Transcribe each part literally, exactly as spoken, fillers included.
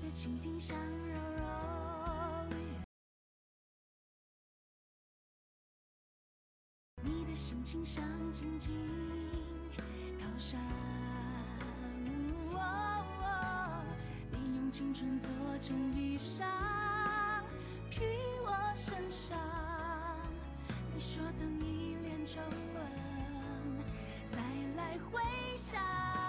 的蜻蜓像柔柔，你的心情像静静高山。哦，你用青春做成衣裳，披我身上。你说等一脸皱纹，再来回想。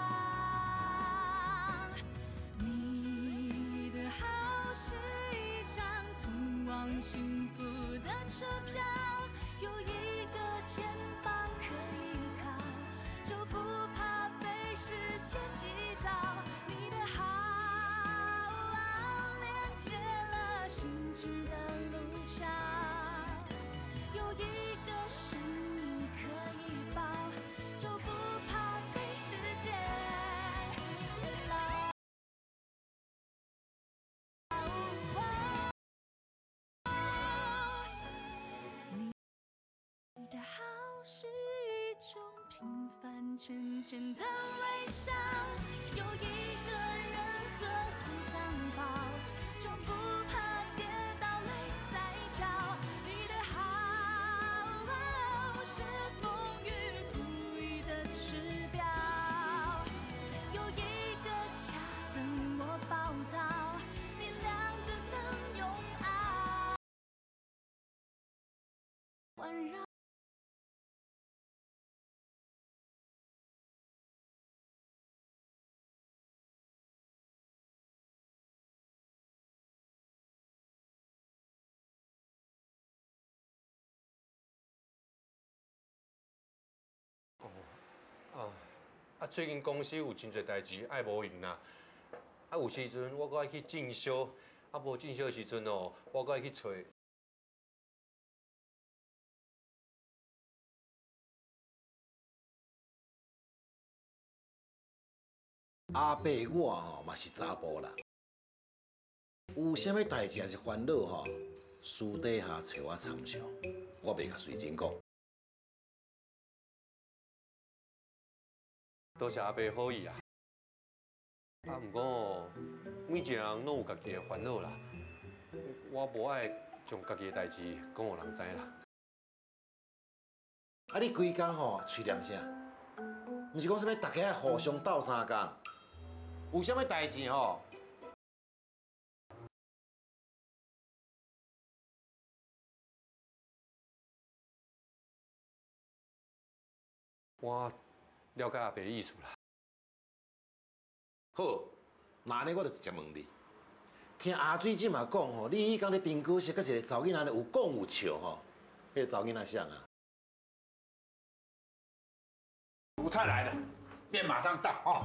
你的好是一张通往幸福的车票，有一个肩膀可以靠，就不怕被世界击倒。你的好连接了心情的路桥，有一个声音可以抱，就不怕被世界围绕。你的好是一种平凡浅浅的微笑，有一个人呵护担保，就不怕跌倒泪在飘。你的好是风雨不移的指标，有一个家等我报道，你亮着灯用爱环绕。 哦，啊啊！最近公司有真侪代志爱无闲啦。啊，有时阵我搁爱去进修，啊无进修的时阵哦，我搁爱去找。 阿伯，我吼嘛是查甫人，有啥物代志还是烦恼吼，私底下找我参详，我袂甲随真讲。 多谢阿伯好意啊。啊，毋过哦，每一个人拢有家己的烦恼啦。我无爱将家己的代志讲互人知啦。 啊，你规工吼喙念啥？毋是讲啥物大家爱互相斗相共，有啥物代志吼？ 我了解阿伯的意思啦。 好，那安尼我就直接问你，听阿水即马讲吼，你迄工咧冰哥室甲一个查某囡仔有讲有笑吼，迄个查某囡仔谁啊？ 蔬菜来了，店马上到哦。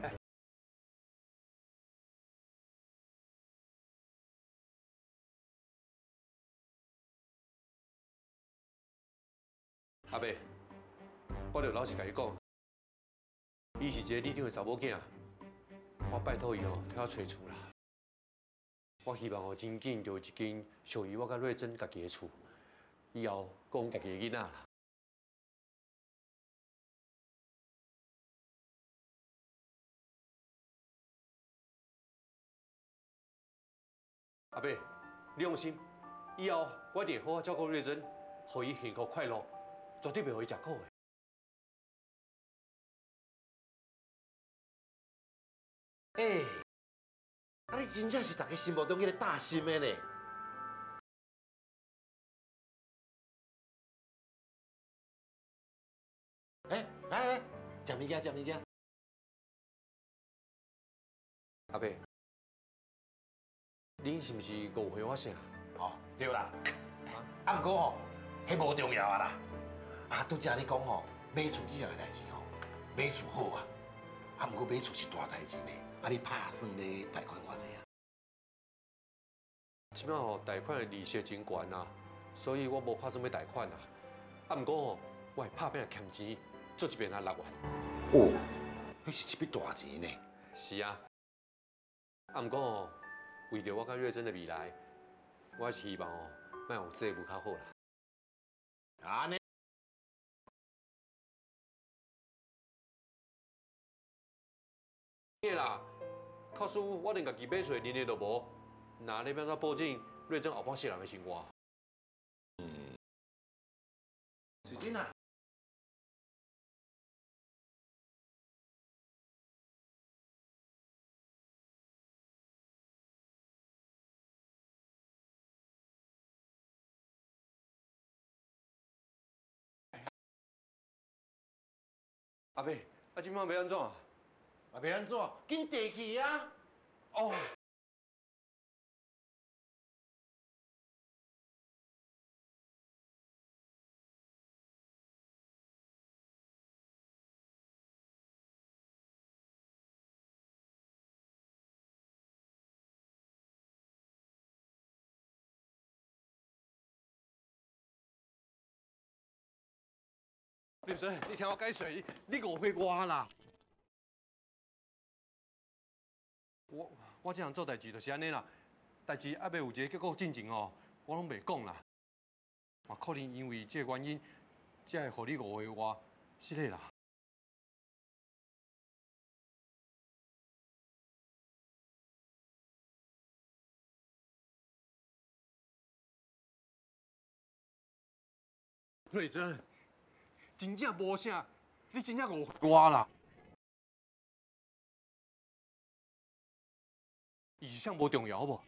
阿伯，我着老实甲你讲，伊是一个理长的查某囝，我拜托伊哦，替我找厝啦。我希望哦，真紧就有一间属于我甲瑞珍家己的厝，以后供家己的囡仔啦。阿伯，你放心，以后我一定好好照顾瑞珍，互伊幸福快乐，绝对袂互伊食苦的。 诶、啊你真正是大家心目中迄个大心的呢。诶、来来，食物件食物件。 阿伯，恁是毋是误会我啥？ 哦，对啦，啊，毋过吼，迄无重要啊啦。啊，拄则你讲吼，买厝这样代志吼，买厝好啊，啊，毋过买厝是大代志呢。啊，你拍算要贷款偌济啊？ 即摆吼贷款的利息真悬啊，所以我无打算要贷款啊。啊，毋过吼，我会拍拼欠钱，做一遍啊六万。 哦，迄是一笔大钱呢。 是啊，啊，毋过吼，为着我甲瑞珍的未来，我是希望哦，莫有债务较好啦。 安尼。 对啦， 靠师傅，我连家己买出来认的都无，那你要怎保证瑞珍后半世人的生活？ 嗯，水晶啊， 阿伯，啊，今晚要安怎？ 啊，要安怎？紧地去啊！ 哦。律师，你听我解释，你你误会我啦。我我这样做代志就是安尼啦，代志还未有一个结果进前哦，我拢袂讲啦。嘛，可能因为这个原因，才会互你误会我，是嘞啦。瑞珍，真正无啥，你真正误会我啦。伊是啥无重要，好无？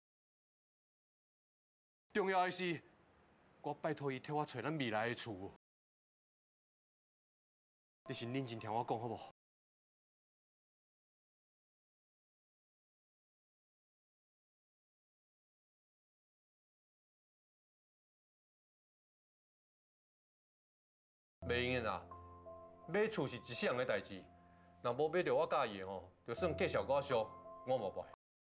重要的是，我拜托伊替我找咱未来的厝。你先认真听我讲，好无？袂用的啦，买厝是一世人的代志，若无买到我介意的吼，就算继续甲我烧，我嘛不爱。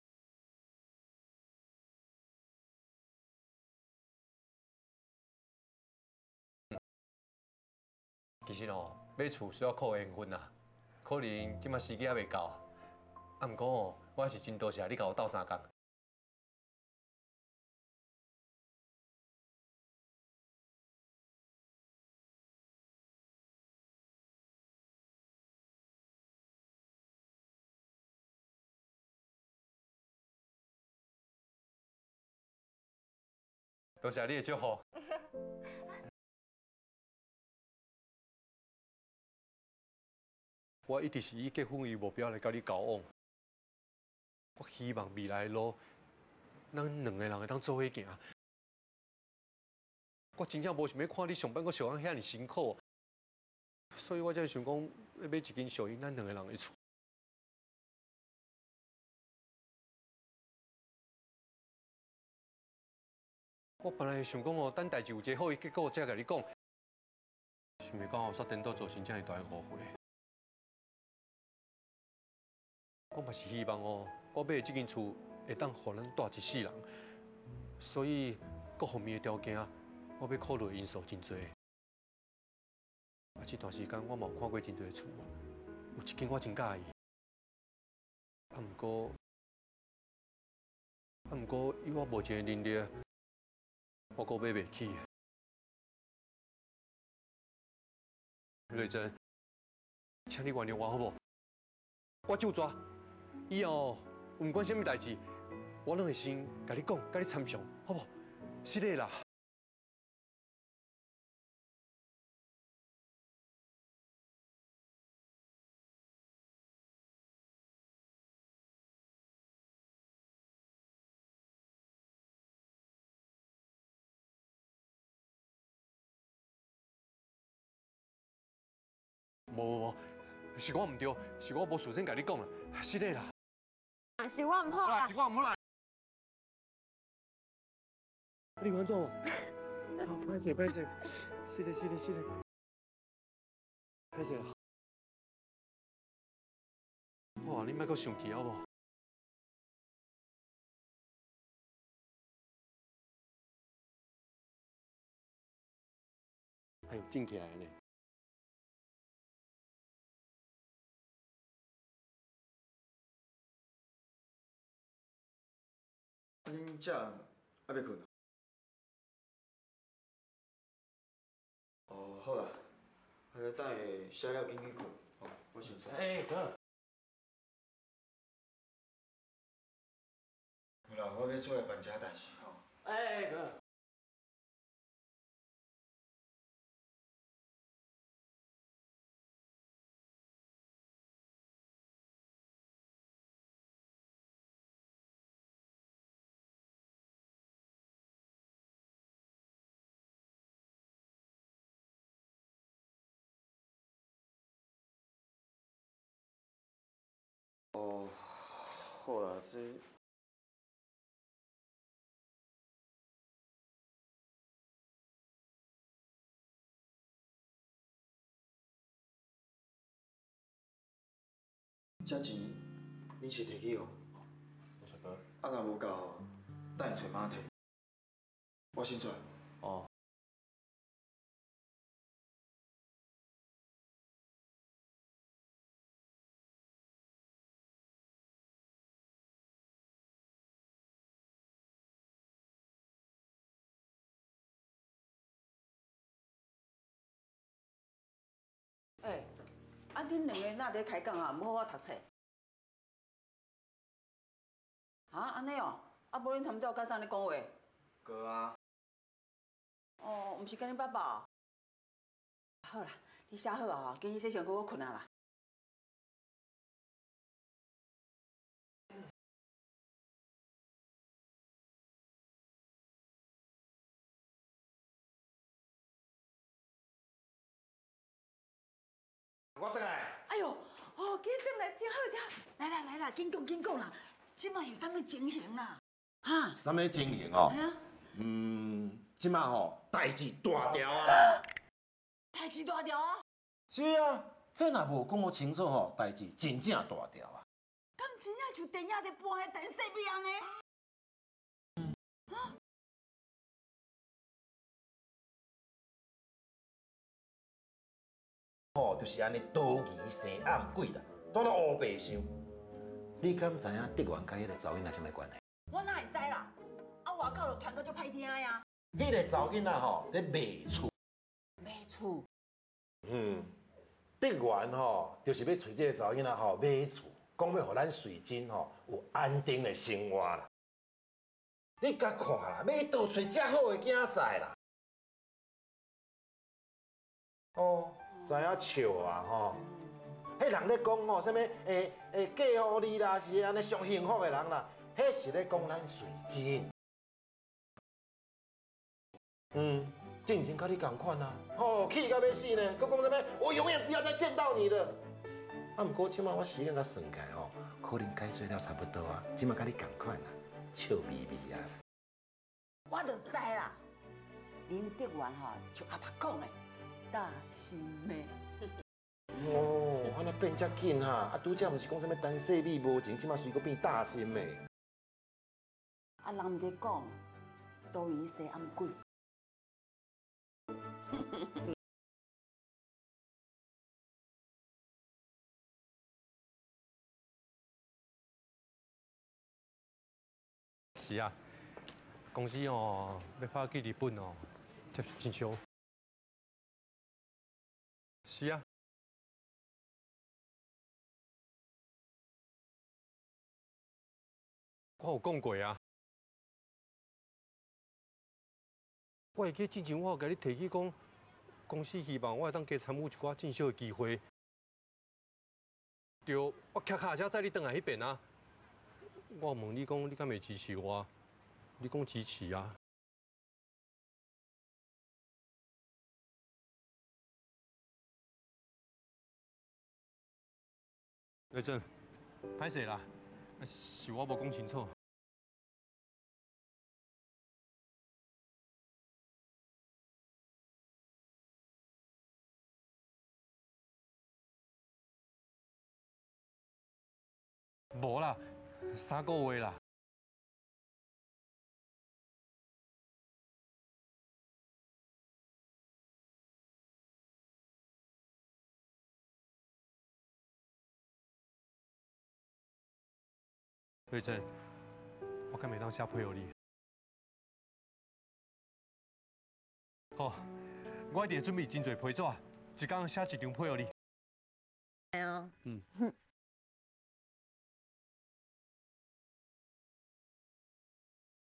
其实哦，买厝需要靠缘分啦，可能即马时机还未到，啊，毋过哦，我还是真多谢你甲我斗相共。多谢你的祝福。我一直是以结婚为目标来甲你交往。我希望未来的路，咱两个人会当做伙行。我真正无想要看你上班，我上班遐尼辛苦，所以我才想讲要买一间属于咱两个人的厝。我本来想讲哦，等代志有一个好的结果，才甲你讲。想袂到后煞颠倒造成这么大的误会。我嘛是希望哦，我买的这间厝会当互咱住一世人，所以各方面的条件，我要考虑的因素真多。啊，这段时间我嘛有看过真多厝，有一间我真介意。啊，毋过，啊，毋过以我目前的能力，我阁买袂起。瑞珍，请你原谅我好无？我就抓，以后毋管什么代志，我拢会先甲你讲，甲你参详，好无？是的啦。无无无，是我毋对，是我无事先甲你讲啦，是的啦。 是我唔好啊， 是我唔好啦。你有安怎无？歹势歹势，是的是的是的，歹势啦。哇，你莫阁生气好无？还有静起来呢。 啊，恁这还要困啊？哦，好啦，呃，等下食了紧去困，哦，我先走。 哎，哥。 我要出来办一下代志吼。 哎，哥。 哦，好啦，这。这钱你是摕去哦？ 多少哥？ 啊，若无够，等下找妈摕。我先出来。 哦。 哎，啊，恁两个哪在开讲啊？唔好好读册。啊，安尼哦，啊，无恁他们都有甲啥咧讲话？ 哥啊。 哦，唔是跟恁爸爸。好啦，你写好啊，今日洗身躯我困啊啦。 我倒来。 哎呦，哦，紧转来，真好真好。来啦来啦，紧讲紧讲啦，即马是啥物情形啦？哈？ 啥物情形哦？ 哎呀， 嗯，即马吼代志大条啊！ 代志大条啊！ 是啊，这若无讲好清楚吼，代志真正大条啊！ 敢真正像电影咧播的陈世美安尼？ 吼，就是安尼多疑生暗鬼啦，拄到乌白相。你敢知影德元甲迄个查某囡仔什么关系？ 我哪会知啦？啊，外口就传到足歹听呀。 迄个查某囡仔吼咧卖厝。 卖厝？ 嗯，德元吼就是要找这个查某囡仔吼买厝，讲要互咱瑞金吼有安定的生活啦。你甲看啦，要倒找遮好的囝婿啦。哦，知影笑啊吼！迄人咧讲吼，啥物诶诶嫁互你啦，是安尼上幸福的人啦，迄是咧讲咱瑞金。嗯，进前甲你同款啊，吼气到要死呢，佮讲啥物我永远不要再见到你了。啊，毋过即摆我时间甲算起来吼，可能解释了差不多啊，即摆甲你同款啦，笑眯眯啊。 我就知啦，林德元吼像阿伯讲的，大心妹。 哦，安那变遮紧哈，啊拄则毋是讲啥物单细米无情，即摆随个变大心的。 啊，人毋伫讲，多疑生暗鬼。 是啊，公司哦要派去日本哦，这是真伤。是啊。我有讲过啊。我会记之前我有甲你提起讲，公司希望我会当加参与一寡进修的机会。就我骑脚车载你转来迄边啊。我问你讲，你敢会支持我？你讲支持啊。雷震，歹势啦，是我无讲清楚。无啦，三个月啦。雷震，我敢袂当写配合你。好，我一定会准备真侪批纸，一工写一张配合你。 哎呦， 嗯。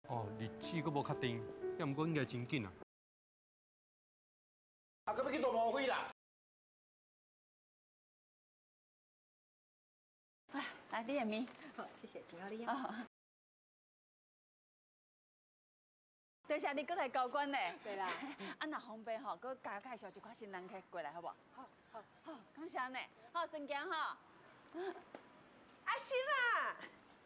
哦，日子阁无确定，要毋过应该真紧啊。 啊，搁要去大毛飞啦！ 来，来你的面。 好，谢谢，请到你啊。 多谢你过来交关呢。 对啦。 啊，若方便吼，搁介介绍一款新人客过来，好不好？ 好，好， 好，感谢呢。好，顺行哈。 阿心啊！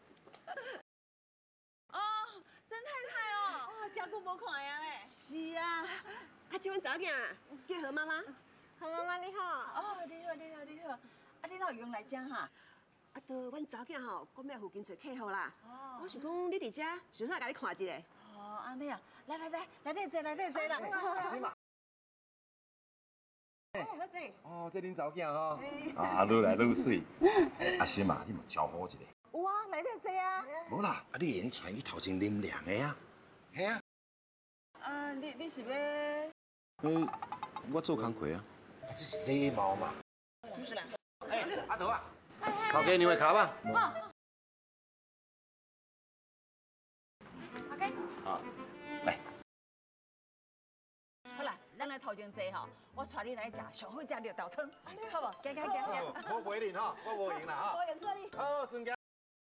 哦，曾太太哦，哦，真久无看呀嘞。 是啊，啊，这阮查囝叫何妈妈。 何妈妈你好。 哦，你好，你好，你好。啊，你哪有用来遮哈？ 啊，到阮查囝吼，公庙附近找客户啦。 哦。 我想讲你伫遮，想啥甲你看一下。 哦，安尼啊，来来来，来底坐，来底坐啦。 阿心啊。 哦，好势。 哦，这恁查囝吼，啊，愈来愈水。阿心啊，你嘛招呼一下。 有啊，来底坐啊。 无啦，啊，你用带去头前啉凉的啊，嘿啊。 啊，你你是要？ 嗯，我做工课啊，啊，这是礼貌嘛。 好啦。 哎，阿德啊， 头家让下卡吧。 好。OK。 好，来。 好啦，咱来头前坐吼，我带你来食上好食绿豆汤，好无？行行行行。 我袂赢吼，我无赢啦哈。 我用做你。 好，顺家。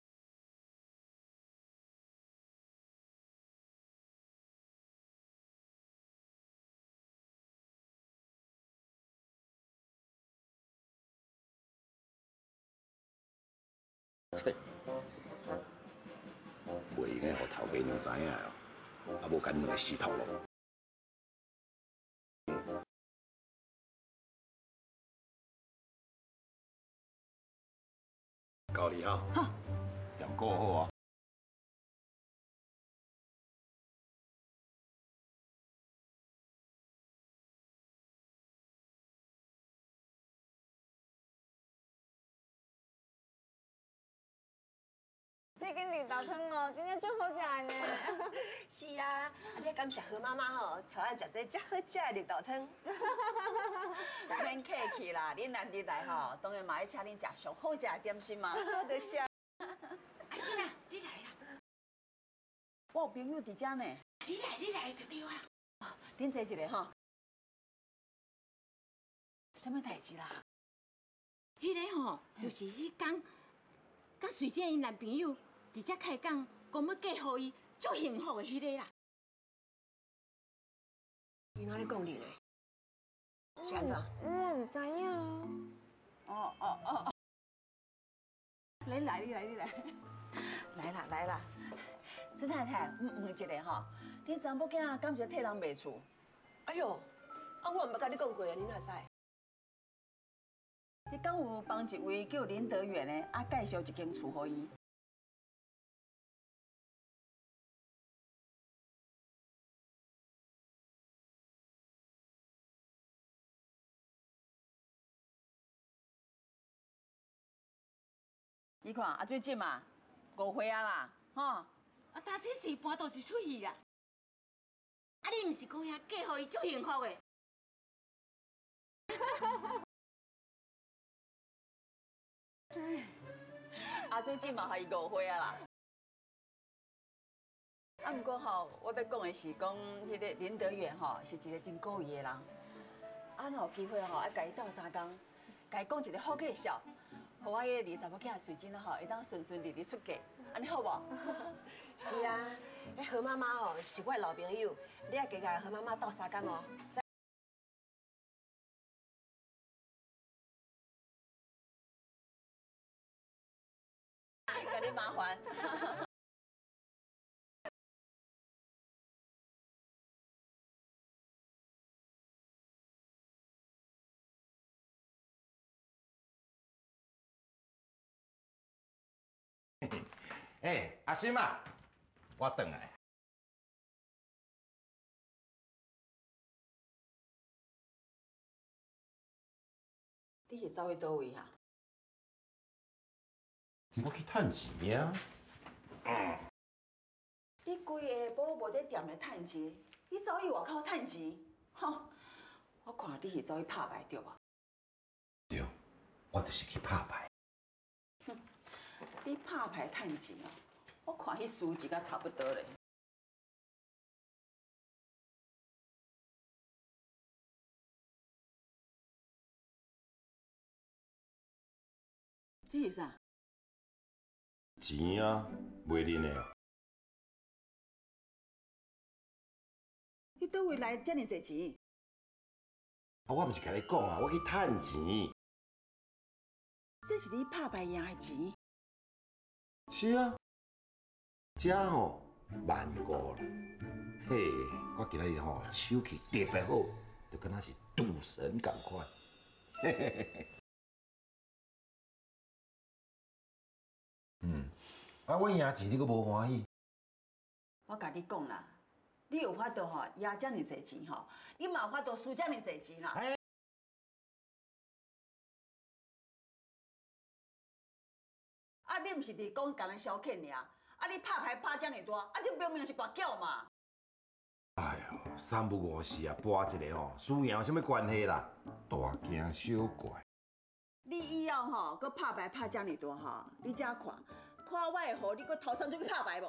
切，袂用个，互头家娘知影哦，啊，无甲恁两个死透咯。教你哈，好，念顾好啊。 这间绿豆汤哦，真正足好食的呢。 是啊，啊，你感谢何妈妈吼，带咱食这足好食的绿豆汤。 免客气啦，恁难得来吼，当然嘛要请恁食上好食的点心嘛。 多谢。 阿信啊，你来啦！我有朋友伫遮呢。你来，你来就对啊。恁坐一下吼。什么代志啦？ 迄个吼，就是迄天，甲水姐因男朋友伫遮开讲，讲要嫁互伊，足幸福的迄个啦。 你哪里讲你呢？是安怎？ 我唔知影。 哦哦哦哦。你来，你来，你来。来啦来啦，曾太太，问问一下吼，恁查某囝敢是替人卖厝？ 哎呦，啊，我毋捌甲你讲过啊，你哪知？ 你敢有帮一位叫林德远的，啊介绍一间厝互伊？你看啊，最近嘛，五岁啊啦，吼。 啊，但这是搬到一出去啦。啊，你毋是讲遐嫁互伊足幸福的？ 啊，最近嘛，还五岁啊啦。啊，毋过吼，我要讲的是讲，迄个林德远吼，是一个真故意的人。啊，若有机会吼，要甲伊斗相共，甲伊讲一个好介绍，互我迄个二查某囝水晶吼，会当顺顺利利出嫁，安尼好无？ 是啊，迄何妈妈哦，是我的老朋友，你也加甲何妈妈斗相共哦。 甲你麻烦。 哎，阿心啊，我回来。 你是走去倒位哈？ 我去趁钱啊。 嗯。你规下晡无在店内趁钱，你走去外口趁钱，吼！我看你是走去拍牌对无？ 对，我就是去拍牌。 哼，你拍牌趁钱哦，我看迄输钱甲差不多咧。 这是啥？ 钱啊，袂恁的哦。 你倒位来遮尔侪钱？ 啊，我毋是甲你讲啊，我去趁钱。 这是你拍牌赢的钱。 是啊，这吼万五啦。嘿，我今仔日吼手气特别好，就敢若是赌神共款。嘿嘿嘿嘿。嗯，啊，我赢钱你阁无欢喜？ 我甲你讲啦，你有法度吼赢遮尔侪钱吼，你嘛有法度输遮尔侪钱啦。 哎啊，你毋是伫讲甲咱消遣尔？啊，你拍牌拍遮尔大，啊，这明明是跋筊嘛！ 哎呦，三不五时啊，博一个吼，输赢有啥物关系啦？大惊小怪。 你以后吼，搁拍牌拍遮尔大吼，你遮看，看我会互你搁头上出去拍牌无？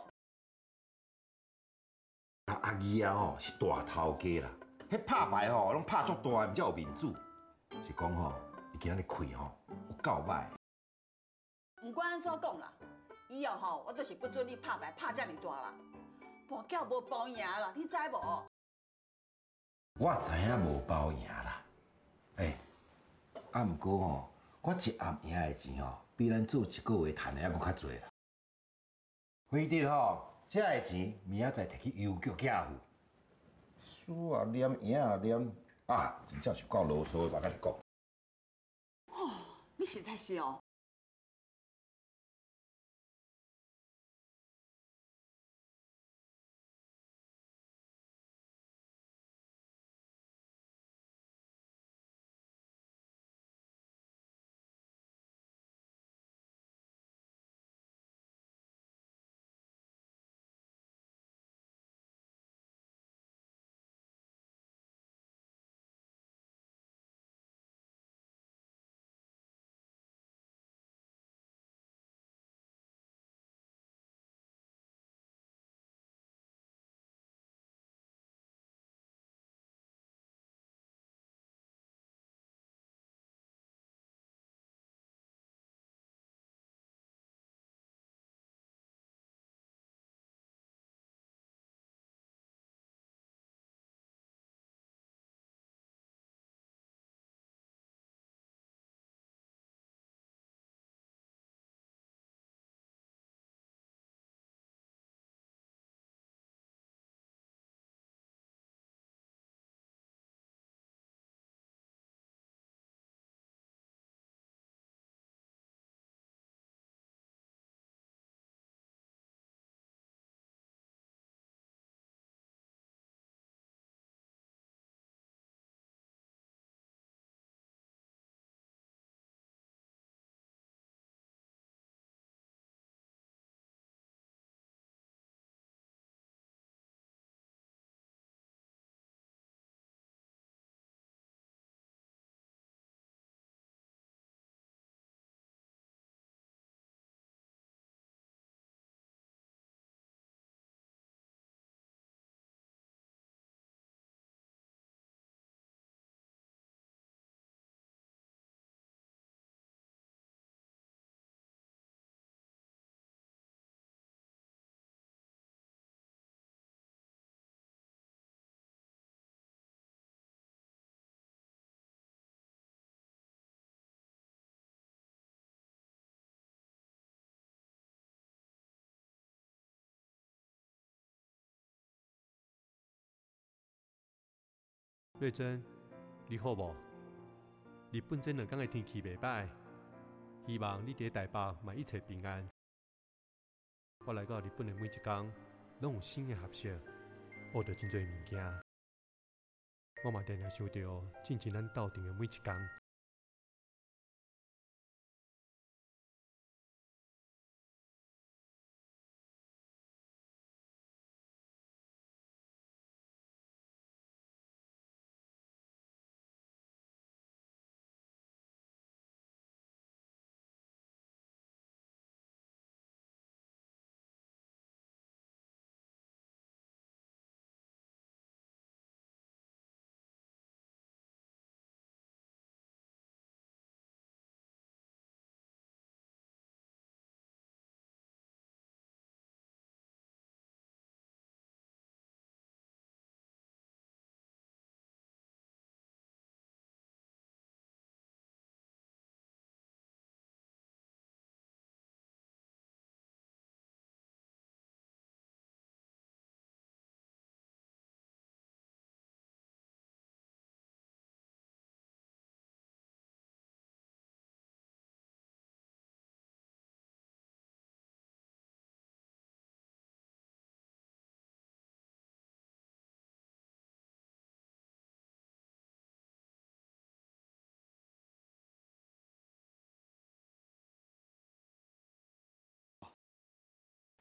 啊，阿姨啊吼是大头家啦，迄拍牌吼拢拍足大，毋才有面子。是讲吼，伊今仔日开吼有够歹。 毋管安怎讲啦，以后吼，我就是不准你拍牌拍遮尔大啦。跋筊无包赢啦，你知无？ 我知影无包赢啦，哎，啊毋过吼，我一暗赢的钱吼，比咱做一个月赚的还阁较侪啦。非得吼，这个钱明仔载摕去邮局寄付。输啊念，赢啊念，啊，真正是够啰嗦的，我甲你讲。 哦，你实在是哦。 瑞珍，你好无？日本这两天的天气袂歹，希望你伫台北嘛一切平安。我来到日本的每一天，拢有新的学习，学到真侪物件。我嘛定定想着进前咱斗阵的每一天。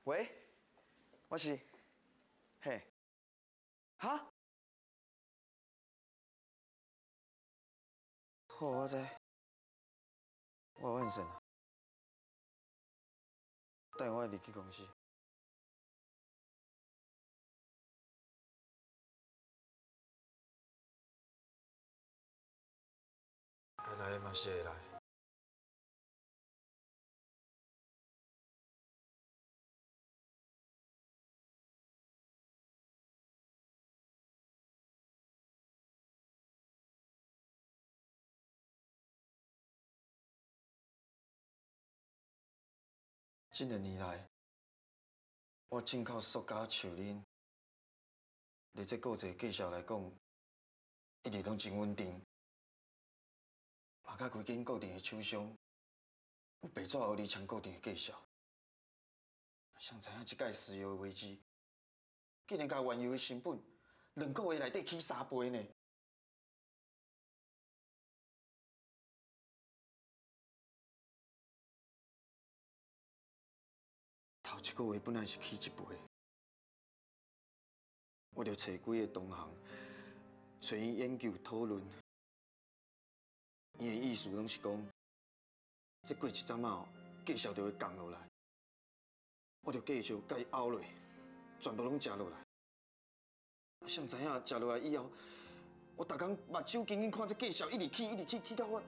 喂，我是，嘿，哈？好，我知，我很顺啊。等我离开公司。该来嘛是会来。这两年来，我进口塑胶树林，伫这购债绩效来讲，一直拢真稳定。嘛，甲规间固定的厂商有白纸黑字签固定的绩效。谁知影这届石油危机，竟然甲原油的成本两个月内底起三倍呢！头一个月本来是起一倍，我着找几个同行，找伊研究讨论。伊的意思拢是讲，这过一阵啊，绩效就会降落来，我着继续甲伊拗落，全部拢食落来。谁知影食落来以后，我逐工目睭紧紧看这绩效一直起，一直起，起到我。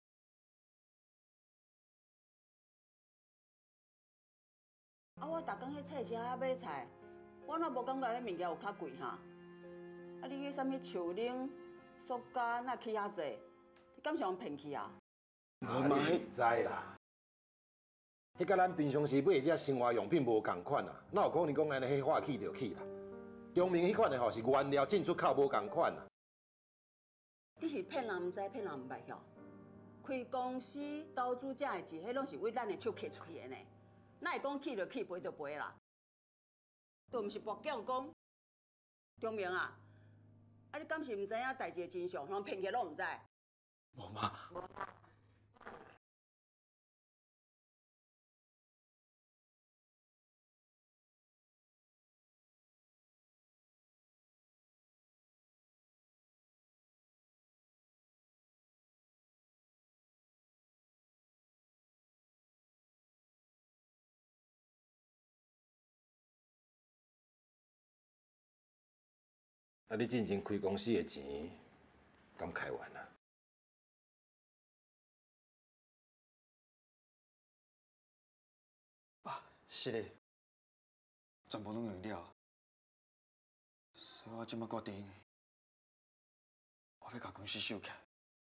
啊，我逐工去菜市仔买菜，我哪无感觉迄物件有较贵哈？啊，你迄啥物树林、塑胶哪起遐济？你敢是用骗去啊？ 我嘛迄知啦，迄甲咱平常时买只生活用品无共款啊，哪有可能讲安尼迄话起就起啦？中明迄款的吼是原料进出口无共款啊。 你是骗人毋知，骗人毋捌晓。开公司投资者的钱，迄拢是为咱的手摕出去的呢。哪会讲起就起，赔就赔啦？都毋是博奖讲，中明啊！啊，你敢是毋知影代志的真相，人骗去拢毋知？ 无嘛。 啊，你进前开公司的钱，敢开完啊？ 爸，是的，全部拢用了。所以我即摆决定，我要甲公司收起来。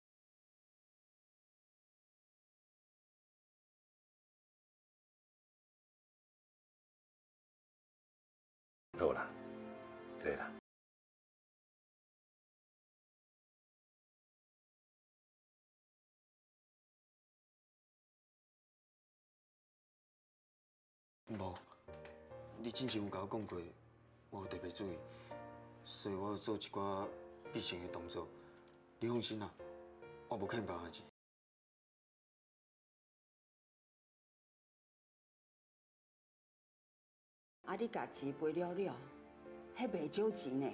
好啦，坐啦。 无，你之前有甲我讲过，我有特别注意，所以我有做一寡避险的动作。你放心啦，我无欠别人钱。 啊，你家钱赔了了，迄袂少钱呢。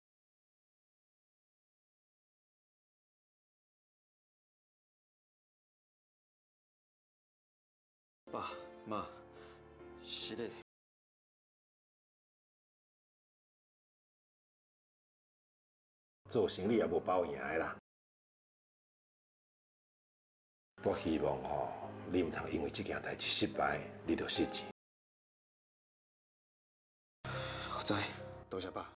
爸妈，是的。 做生意也无包赢的啦。我希望吼，你唔通因为这件代志失败，你就失钱。 我知，多谢爸。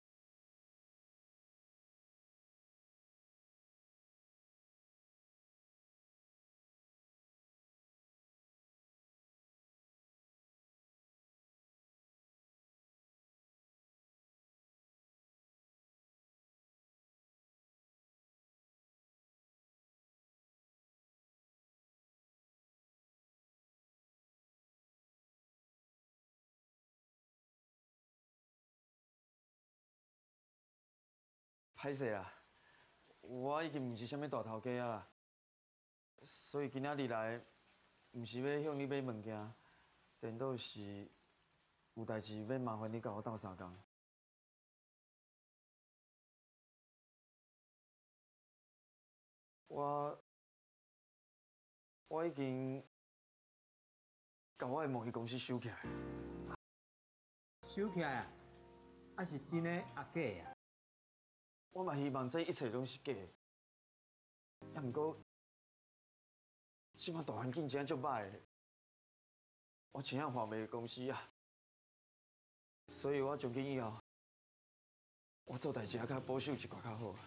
歹势啊，我已经毋是啥物大头家啊，所以今仔日来，毋是要向你买物件，颠倒是有代志要麻烦你甲我斗相共。我我已经甲我的贸易公司收起来。 收起来啊？啊是真的啊假的啊？ 我嘛希望这一切拢是假的，也毋过，即摆大环境真足歹的，我真正换袂公司啊，所以我从今以后，我做代志还较保守一寡较好。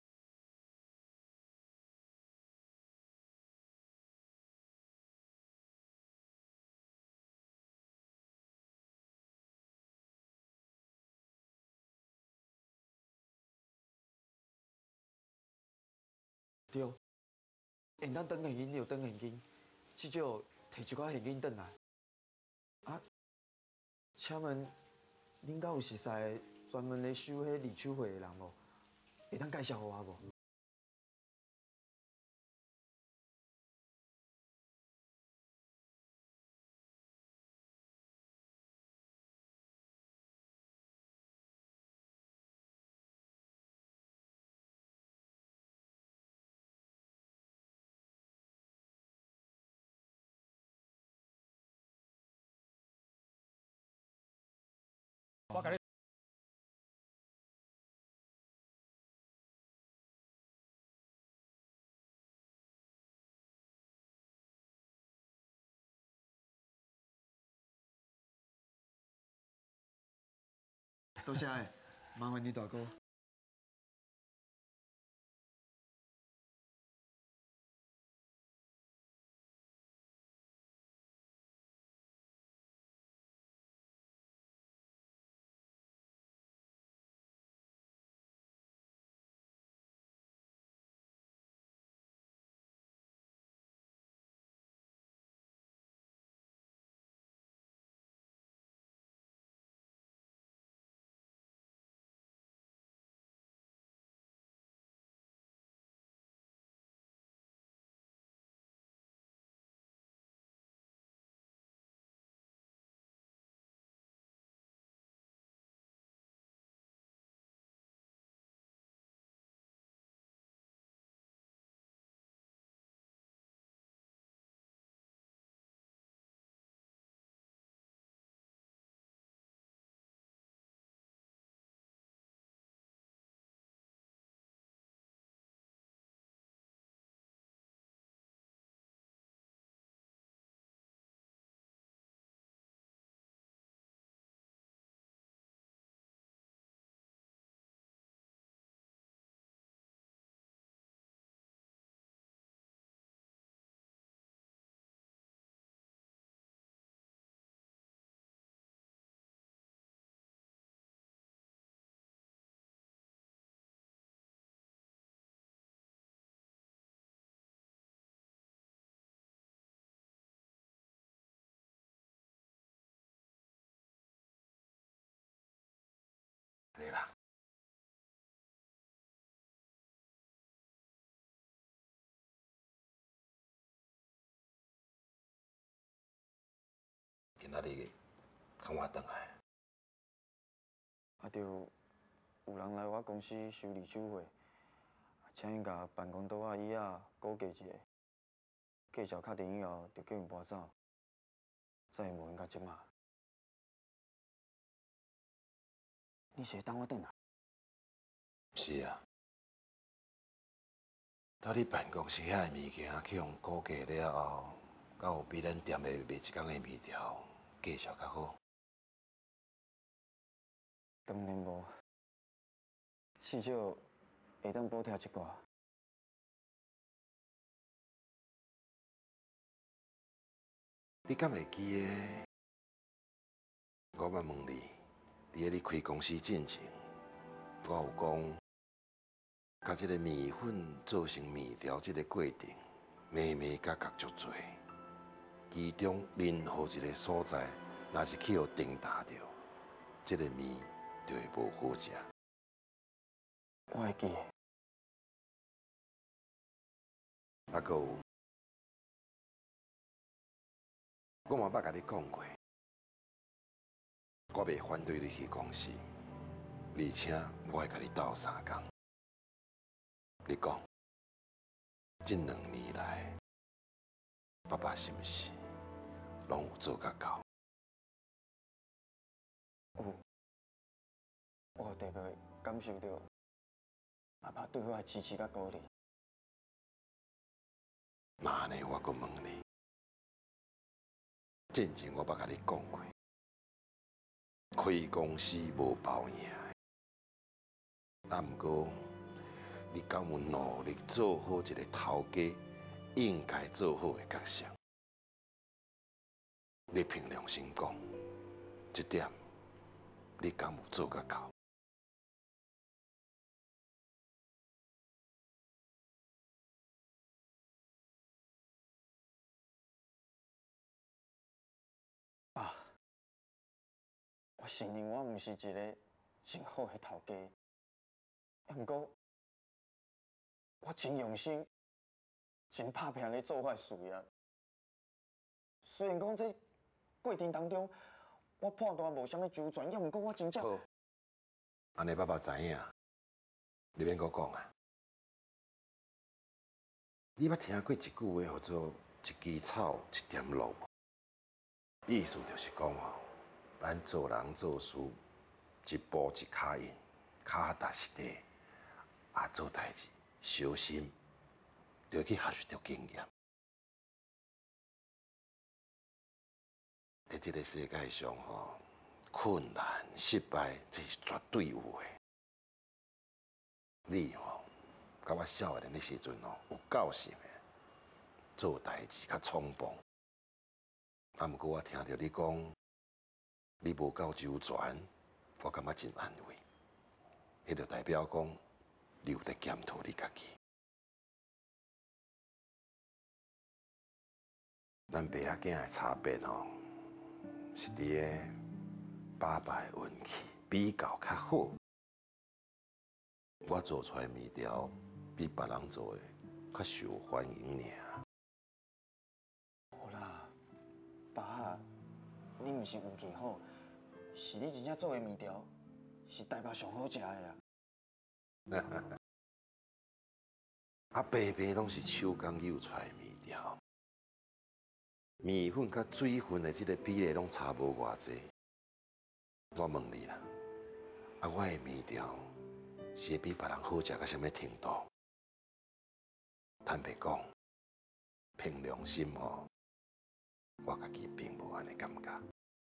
对，现当转现金就转现金，至少摕一寡现金转来。啊，请问恁敢有熟悉专门咧收迄二手货的人无？会当介绍互我无？ 我甲你。 多谢诶，麻烦你大哥。 对啦。今仔日看我转来。 啊，就有人来我公司收二手货，请伊甲办公桌仔椅仔估价一下，计数确定以后，就叫伊搬走，再无闲到即马。你是等我转来？ 是啊。到你办公室遐个物件去用估价了后，敢有比咱店的卖一工的面条价钱较好？ 当然无，至少会当补贴一寡。 你敢会记得？我捌问你，伫个你开公司进前，我有讲，甲这个面粉做成面条这个过程，妹妹甲角足多，其中任何一个所在，若是去互叮打着，这个面就会无好食。 我会记得。 还佫有，我嘛捌甲你讲过， 我袂反对你去公司，而且我会甲你斗三工。你讲，这两年来，爸爸是毋是拢有做甲到？ 有，我特别感受到阿爸对我的支持甲鼓励。 那安尼，我阁问你，之前我捌甲你讲过，开公司无包赢的，啊，毋过你敢有努力做好一个头家应该做好的角色？你凭良心讲，这点你敢有做甲到？ 爸，我承认我毋是一个真好的头家，毋过我真用心、真拍拼咧做我的事业。虽然讲这过程当中我判断无啥物周全，要毋过我真正…… 好，安尼爸爸知影，你免阁讲啊。你捌听过一句话叫做“一枝草，一点露”无？意思就是讲哦，咱做人做事，一步一脚印，脚踏实地，啊，做代志小心，就去学习着经验。在这个世界上吼，困难、失败，这是绝对有的。你吼，甲我少年的时阵吼，有够性的，做代志较匆忙。啊，毋过我听到你讲，你无够周全，我感觉真安慰。迄就代表讲，你有在检讨你家己。咱爸仔囝的差别吼，是伫个爸爸的运气比较较好。我做出来面条比别人做的较受欢迎尔。 好啦，爸，你毋是运气好，是你真正做的面条是台北上好食的啊！ 啊，白白拢是手工揉出来的面条，面粉甲水分的这个比例拢差无偌济。我问你啦，啊，我的面条是会比别人好食到什么程度？坦白讲，凭良心吼，我家己并无安尼感觉。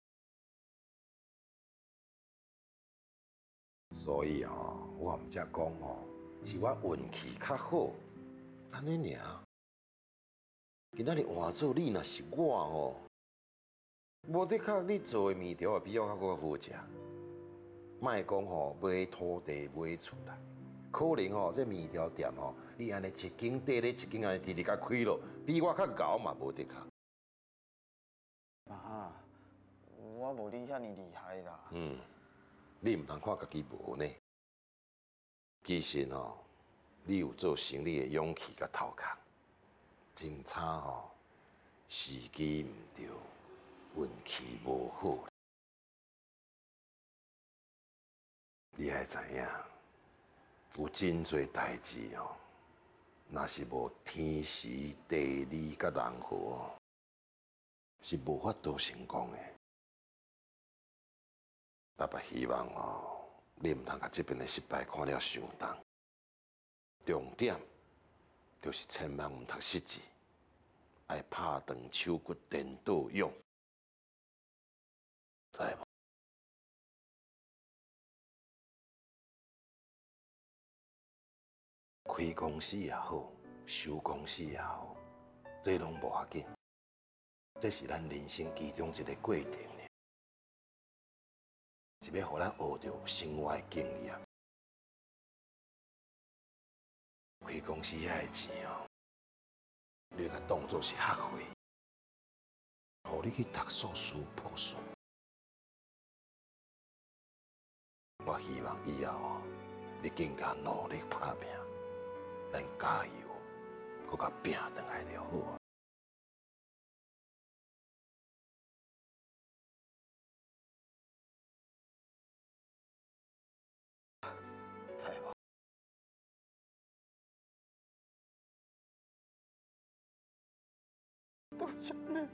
所以哦，我毋则讲哦，是我运气较好，安尼尔。今仔日换做你若是我哦，无得靠你做的面条也比我较搁好食。莫讲吼买土地买厝啦，可能吼这面条店吼，你安尼一间缀咧一间安尼直直甲开落，比我较厚嘛无得靠。 爸，我无你遐尼厉害啦。 嗯，你毋通看家己无呢。其实吼，你有做生意的勇气甲头壳，真差吼，时机毋对，运气无好。你爱知影，有真侪代志吼，若是无天时地利甲人和，是无法度成功的。爸爸希望哦，你毋通甲这边的失败看了伤重。重点就是千万毋读失志，爱拍断手骨颠倒勇，知无？开公司也好，收公司也好，这拢无要紧，这是咱人生其中一个过程呢，是要互咱学着生活的经验。开公司遐个钱哦，你甲当作是学费，互你去读硕士、博士。我希望以后哦，你更加努力打拼，咱加油，搁甲拼转来就好。 菜无？多谢你。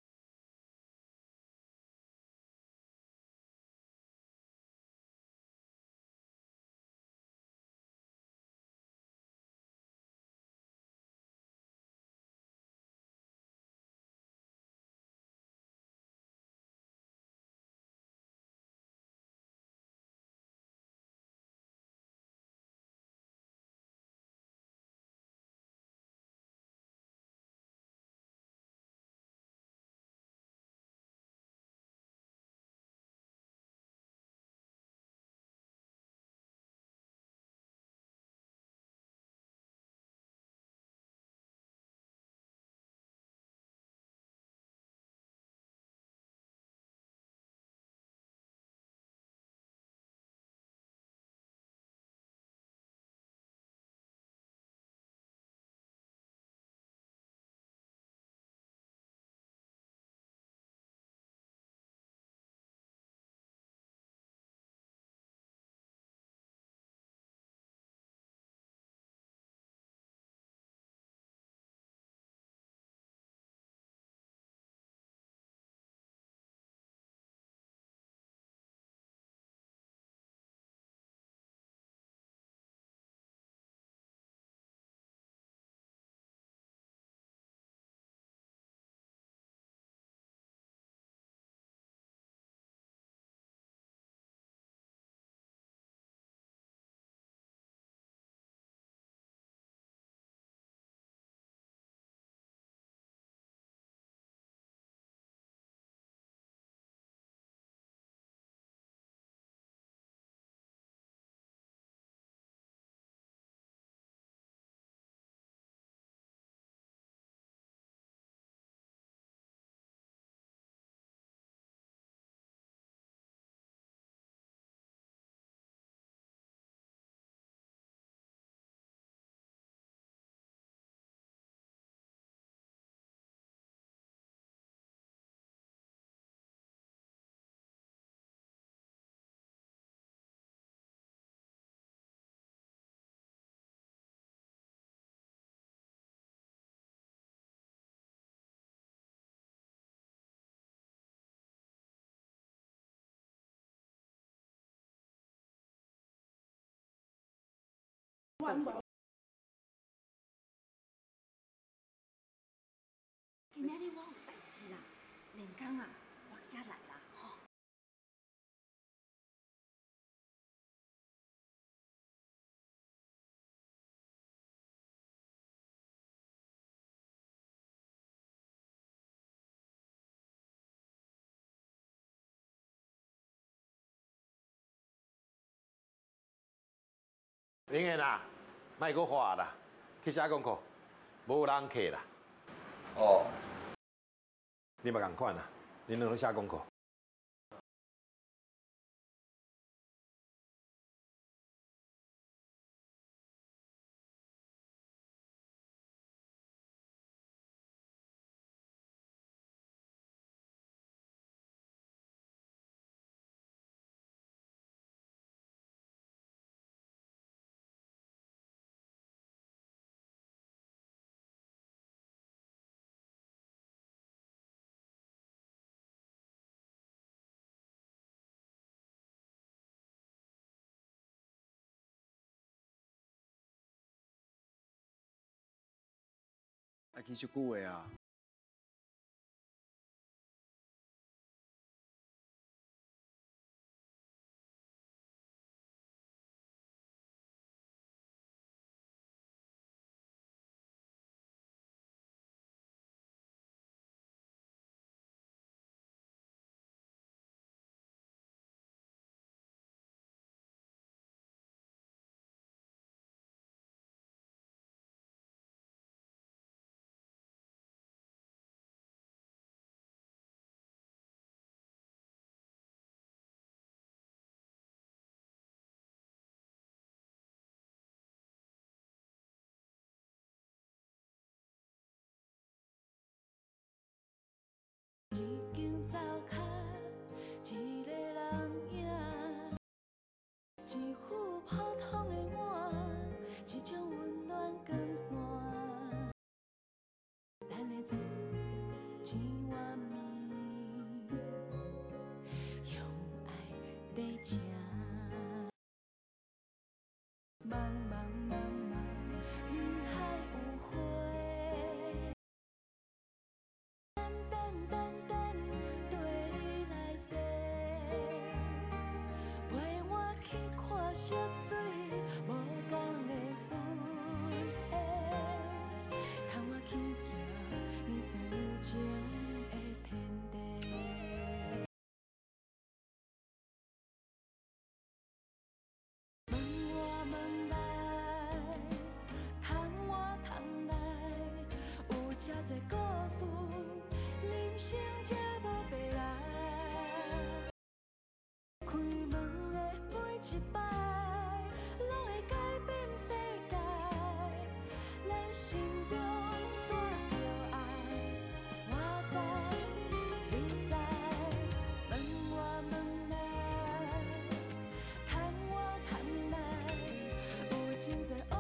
今仔日我有代志啦，连工啊，我才来啦，吼。 永远啊，莫搁画啦，去写功课，无人客啦。 哦。 你嘛共款啦，恁两个写功课。 爱去足久的啊。 一间灶脚，一个人影，一副普通的一种温暖光线。咱的厝真完美，用爱在吃。茫茫茫茫，人海有花。等等等等，对你来说，陪我去看雪水，无讲的云霞，牵我去行你最有情的天地。问我问来，窗我窗内，有这多故事，人生才无白来。开门的每一摆，拢会改变世界。咱心中带着爱，我知你知。问我问来，窗我窗内，有真多。